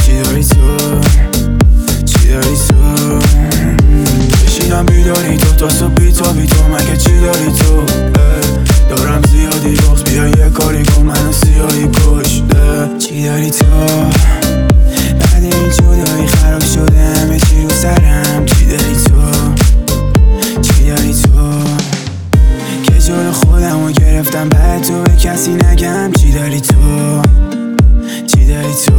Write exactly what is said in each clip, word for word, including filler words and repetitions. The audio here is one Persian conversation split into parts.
چی داری تو، چی داری تو؟ بشینم بیداری تو تا صبح بی تو بی تو، مگه چی داری تو؟ دارم زیادی رخص، بیا یه کاری کن منو سیاهی کشته. چی داری تو؟ بعد این جدایی خراب شده همه چی رو سرم. چی داری تو؟ چی داری تو؟ که جلو خودمو گرفتم بعد تو به کسی نگم. چی داری تو؟ چی داری تو؟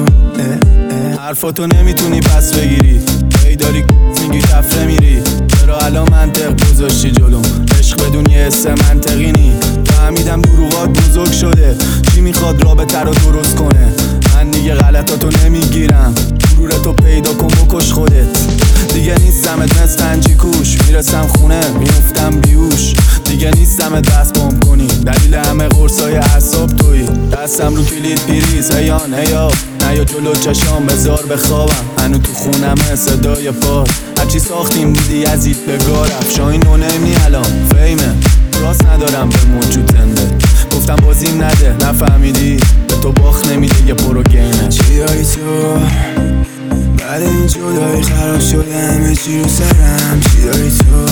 حرفاتو نمیتونی پس بگیری، هی داری میگی تفره میری. چرا الان منطق گذاشتی جلوم؟ عشق بدون یه حس منطقی نی. فهمیدم دروغات بزرگ شده، چی میخواد رابطه رو درست کنه؟ من دیگه غلطاتو نمیگیرم، غرورتو پیدا کن بکش خودت. دیگه نیستمت مثل انجی کوش، میرسم خونه میفتم بیوش. دیگه نیستم دست بام کنی، دلیل همه قرصای اعصاب تویی. دستم رو کلید پیریز هیان هیاب، نیا جلو چشام بذار بخوابم. هنو تو خونمه صدای پاد، هرچی ساختیم دیدی یزید بگار. افشاین نو نمی الان فیمه، راست ندارم به موجود تنده. گفتم بازیم نده نفهمیدی، به تو باخت نمیده یه پرو گیمه. چی داری تو؟ بعد این جدایی خراب شده همه چی رو سرم. چی داری تو؟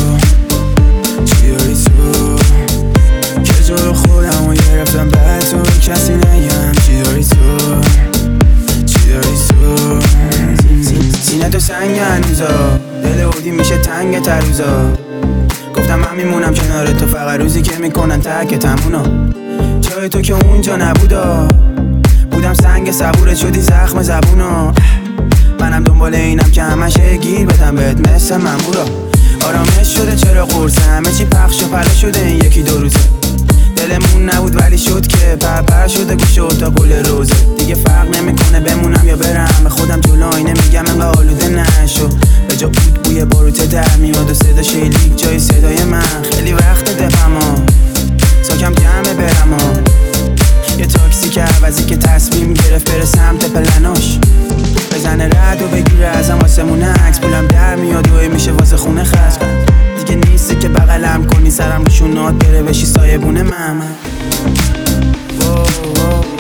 چی داری تو؟ که جلو خودمو گرفتم بعد تو به کسی نگم. چی داری تو؟ چی داری تو؟ سینه تو سنگ هنوزا، دل اودی میشه تنگ تر روزا. گفتم من میمونم کنار تو فقط روزی که میکنن ترک تمونا. جای تو که اونجا نبودا، بودم سنگ صبورت شدی زخم زبونا. منم دنبال اینم که همش گیر بدم بهت مثل مامورا. آرامش شده چرا قرصه، همه چی پخش و پلا شده این یکی دو روزه. دلمون نبود ولی شد که پرپر شده گوش اتاق گل روزه. دیگه فرق نمیکنه بمونم یا برم، به خودم جلو آینه میگم انقدر آلوده نشو. به جا بود بوی باروت در میاد و صدا شیلیک جای صدای من. خیلی وقت دفما ساکم جمعه برم ها. یه تاکسی که عوضی که تصمیم گرفت بره سمت پلناش، بزنه رد و بگیره ازم آسمونه عکس. پولم در میاد و میشه واسه خونه خرج. دیگه نیستی که بغلم کنی سرم روشونات بره بشی سایبون من.